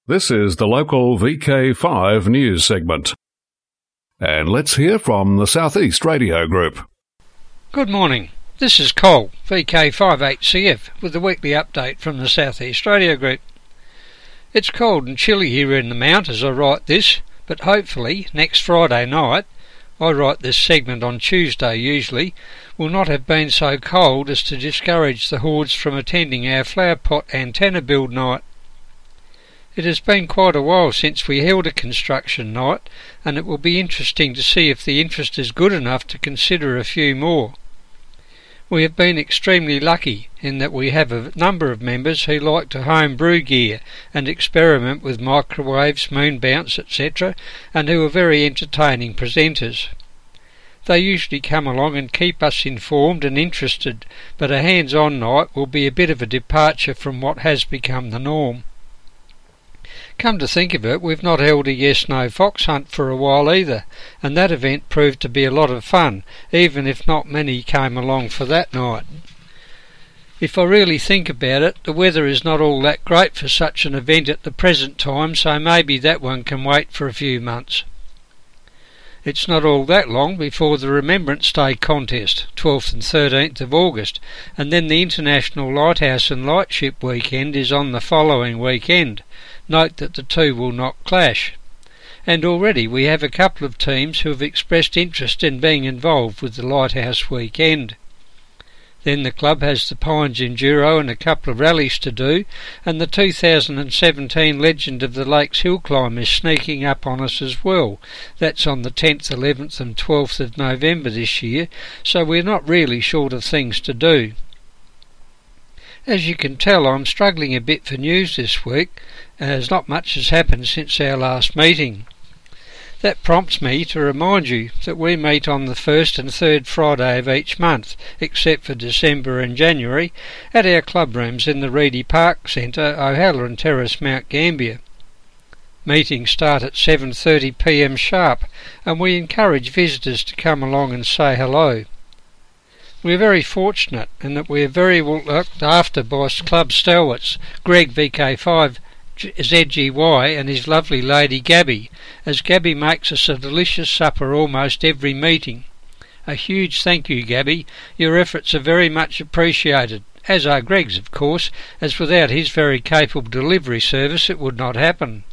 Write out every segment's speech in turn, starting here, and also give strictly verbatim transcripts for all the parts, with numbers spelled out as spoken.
This is the local V K five news segment. And let's hear from the South East Radio Group. Good morning. This is Cole, V K five eight C F, with the weekly update from the South East Radio Group. It's cold and chilly here in the Mount as I write this, but hopefully next Friday night, I write this segment on Tuesday usually, will not have been so cold as to discourage the hordes from attending our flower pot antenna build night. It has been quite a while since we held a construction night, and it will be interesting to see if the interest is good enough to consider a few more. We have been extremely lucky in that we have a number of members who like to home brew gear and experiment with microwaves, moon bounce, et cetera, and who are very entertaining presenters. They usually come along and keep us informed and interested, but a hands-on night will be a bit of a departure from what has become the norm. Come to think of it, we've not held a yes-no fox hunt for a while either, and that event proved to be a lot of fun, even if not many came along for that night. If I really think about it, the weather is not all that great for such an event at the present time, so maybe that one can wait for a few months. It's not all that long before the Remembrance Day contest, twelfth and thirteenth of August, and then the International Lighthouse and Lightship Weekend is on the following weekend. Note that the two will not clash. And already we have a couple of teams who have expressed interest in being involved with the Lighthouse Weekend. Then the club has the Pines Enduro and a couple of rallies to do, and the two thousand seventeen Legend of the Lakes Hill Climb is sneaking up on us as well. That's on the tenth, eleventh and twelfth of November this year, so we're not really short of things to do. As you can tell, I'm struggling a bit for news this week, as not much has happened since our last meeting. That prompts me to remind you that we meet on the first and third Friday of each month, except for December and January, at our club rooms in the Reedy Park Centre, O'Halloran Terrace, Mount Gambier. Meetings start at seven thirty p m sharp, and we encourage visitors to come along and say hello. We are very fortunate in that we are very well looked after by club stalwarts, Greg V K five Z G Y and his lovely lady Gabby, as Gabby makes us a delicious supper almost every meeting. A huge thank you, Gabby. Your efforts are very much appreciated, as are Greg's, of course, as without his very capable delivery service it would not happen.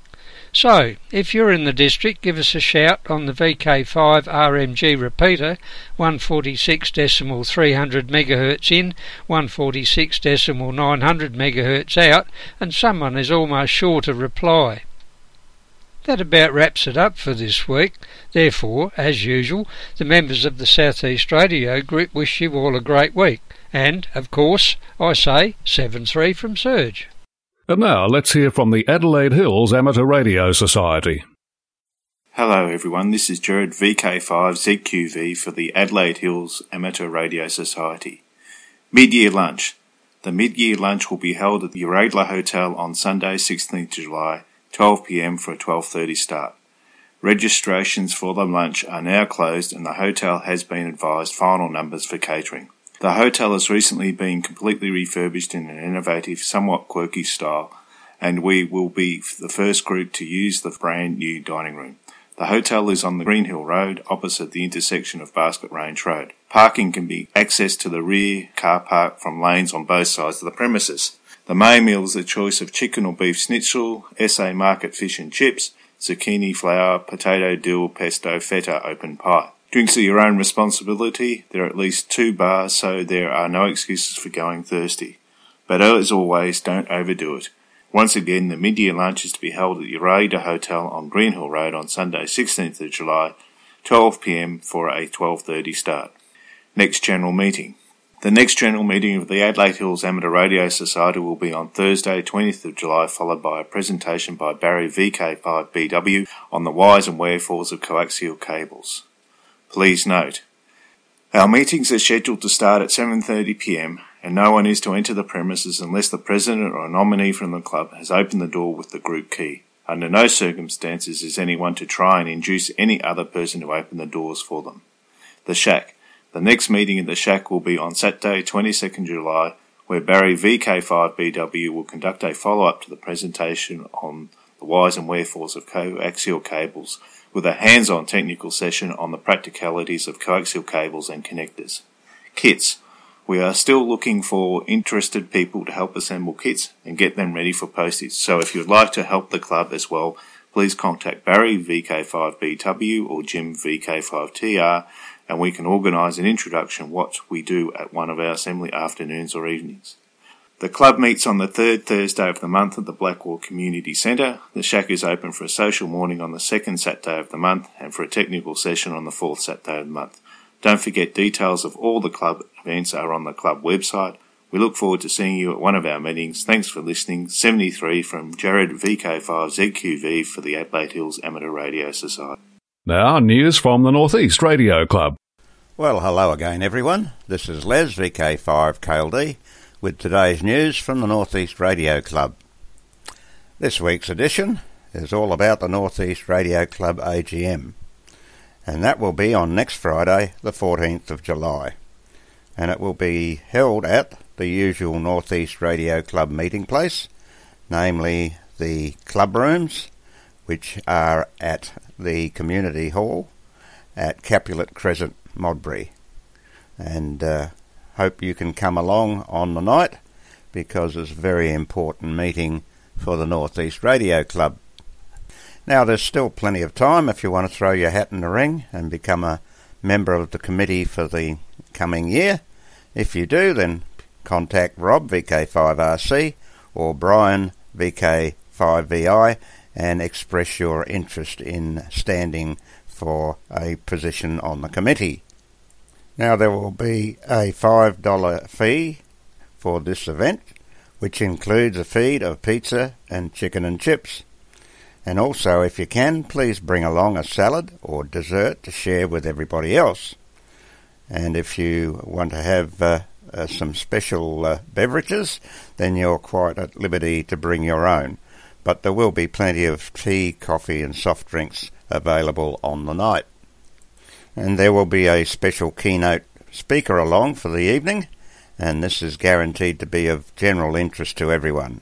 So, if you're in the district, give us a shout on the V K five R M G repeater, one forty-six decimal three hundred megahertz in, one forty-six decimal nine hundred megahertz out, and someone is almost sure to reply. That about wraps it up for this week. Therefore, as usual, the members of the South East Radio Group wish you all a great week. And, of course, I say seven three from Serge. And now let's hear from the Adelaide Hills Amateur Radio Society. Hello everyone, this is Jared V K five Z Q V for the Adelaide Hills Amateur Radio Society. Mid-year lunch. The mid-year lunch will be held at the Uradla Hotel on Sunday sixteenth of July, twelve p m for a twelve thirty start. Registrations for the lunch are now closed and the hotel has been advised final numbers for catering. The hotel has recently been completely refurbished in an innovative, somewhat quirky style, and we will be the first group to use the brand new dining room. The hotel is on the Greenhill Road, opposite the intersection of Basket Range Road. Parking can be accessed to the rear car park from lanes on both sides of the premises. The main meal is a choice of chicken or beef schnitzel, S A Market fish and chips, zucchini flour, potato dill, pesto, feta, open pie. Drinks are your own responsibility. There are at least two bars, so there are no excuses for going thirsty. But as always, don't overdo it. Once again, the mid-year lunch is to be held at the Uradla Hotel on Greenhill Road on Sunday sixteenth of July, twelve p m for a twelve thirty start. Next general meeting. The next general meeting of the Adelaide Hills Amateur Radio Society will be on Thursday twentieth of July, followed by a presentation by Barry V K five B W on the whys and wherefores of coaxial cables. Please note, our meetings are scheduled to start at seven thirty p m and no one is to enter the premises unless the president or a nominee from the club has opened the door with the group key. Under no circumstances is anyone to try and induce any other person to open the doors for them. The Shack. The next meeting at the Shack will be on Saturday twenty-second of July, where Barry V K five B W will conduct a follow-up to the presentation on the whys and wherefores of coaxial cables, with a hands-on technical session on the practicalities of coaxial cables and connectors. Kits. We are still looking for interested people to help assemble kits and get them ready for postage, so if you'd like to help the club as well, please contact Barry V K five B W or Jim V K five T R, and we can organise an introduction what we do at one of our assembly afternoons or evenings. The club meets on the third Thursday of the month at the Blackwall Community Centre. The shack is open for a social morning on the second Saturday of the month and for a technical session on the fourth Saturday of the month. Don't forget, details of all the club events are on the club website. We look forward to seeing you at one of our meetings. Thanks for listening. seventy-three from Jared V K five Z Q V for the Adelaide Hills Amateur Radio Society. Now, news from the North East Radio Club. Well, hello again, everyone. This is Les, V K five K L D, with today's news from the North East Radio Club. This week's edition is all about the North East Radio Club A G M, and that will be on next Friday, the fourteenth of July, and it will be held at the usual North East Radio Club meeting place, namely the club rooms, which are at the Community Hall at Capulet Crescent, Modbury. And uh, hope you can come along on the night, because it's a very important meeting for the North East Radio Club. Now, there's still plenty of time if you want to throw your hat in the ring and become a member of the committee for the coming year. If you do, then contact Rob, V K five R C, or Brian, V K five V I, and express your interest in standing for a position on the committee. Now, there will be a five dollars fee for this event, which includes a feed of pizza and chicken and chips. And also, if you can, please bring along a salad or dessert to share with everybody else. And if you want to have uh, uh, some special uh, beverages, then you're quite at liberty to bring your own. But there will be plenty of tea, coffee and soft drinks available on the night. And there will be a special keynote speaker along for the evening, and this is guaranteed to be of general interest to everyone.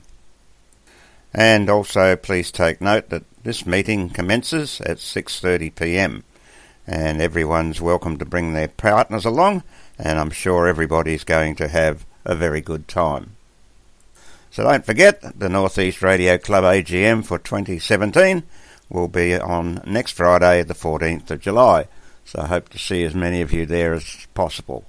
And also, please take note that this meeting commences at six thirty p m, and everyone's welcome to bring their partners along, and I'm sure everybody's going to have a very good time. So don't forget, the North East Radio Club A G M for twenty seventeen will be on next Friday, the fourteenth of July. So I hope to see as many of you there as possible.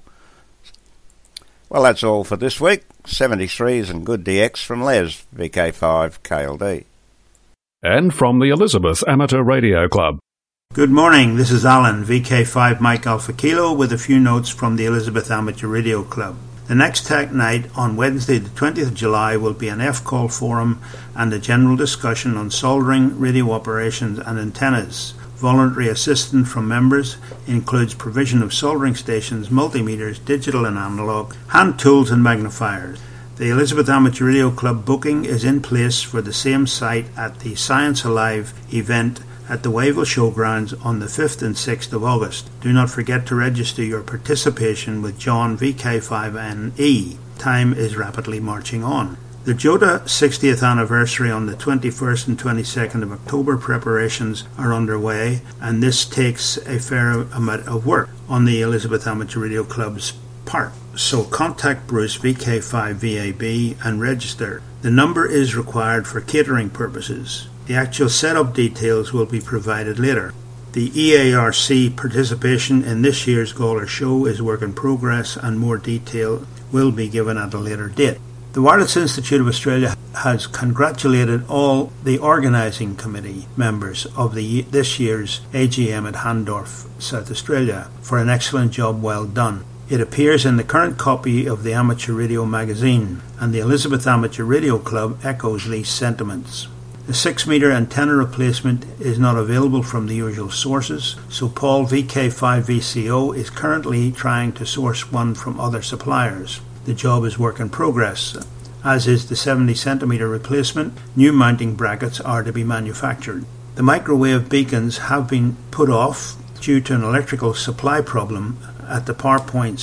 Well, that's all for this week. seventy-threes and good D X from Les, V K five K L D. And from the Elizabeth Amateur Radio Club. Good morning, this is Alan, V K five Mike Alpha Kilo, with a few notes from the Elizabeth Amateur Radio Club. The next tech night on Wednesday the twentieth of July will be an F CALL forum and a general discussion on soldering, radio operations and antennas. Voluntary assistance from members includes provision of soldering stations, multimeters, digital and analogue, hand tools and magnifiers. The Elizabeth Amateur Radio Club booking is in place for the same site at the Science Alive event at the Wayville Showgrounds on the fifth and sixth of August. Do not forget to register your participation with John V K five N E. Time is rapidly marching on. The Jota sixtieth anniversary on the twenty-first and twenty-second of October preparations are underway, and this takes a fair amount of work on the Elizabeth Amateur Radio Club's part. So contact Bruce, V K five V A B, and register. The number is required for catering purposes. The actual setup details will be provided later. The E A R C participation in this year's Gawler Show is work in progress, and more detail will be given at a later date. The Wireless Institute of Australia has congratulated all the organising committee members of the this year's A G M at Handorf, South Australia, for an excellent job well done. It appears in the current copy of the Amateur Radio magazine, and the Elizabeth Amateur Radio Club echoes these sentiments. The six metre antenna replacement is not available from the usual sources, so Paul, V K five V C O, is currently trying to source one from other suppliers. The job is work in progress. As is the seventy centimetre replacement, new mounting brackets are to be manufactured. The microwave beacons have been put off due to an electrical supply problem at the power points,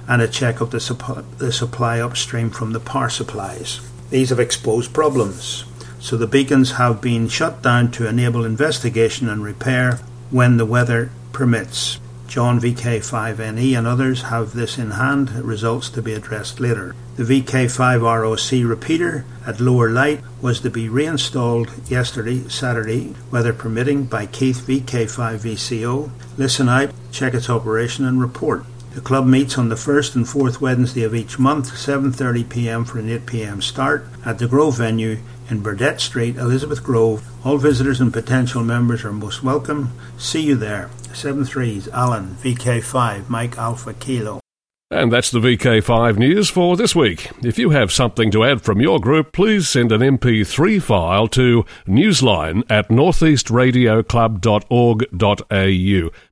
and a check of the, supp- the supply upstream from the power supplies. These have exposed problems, so the beacons have been shut down to enable investigation and repair when the weather permits. John V K five N E and others have this in hand, results to be addressed later. The V K five R O C repeater at lower light was to be reinstalled yesterday, Saturday, weather permitting, by Keith V K five V C O. Listen out, check its operation and report. The club meets on the first and fourth Wednesday of each month, seven thirty p m for an eight p m start, at the Grove venue in Burdett Street, Elizabeth Grove. All visitors and potential members are most welcome. See you there. seven threes, Alan, V K five, Mike Alpha Kilo. And that's the V K five news for this week. If you have something to add from your group, please send an M P three file to newsline at northeast radio club dot org dot a u.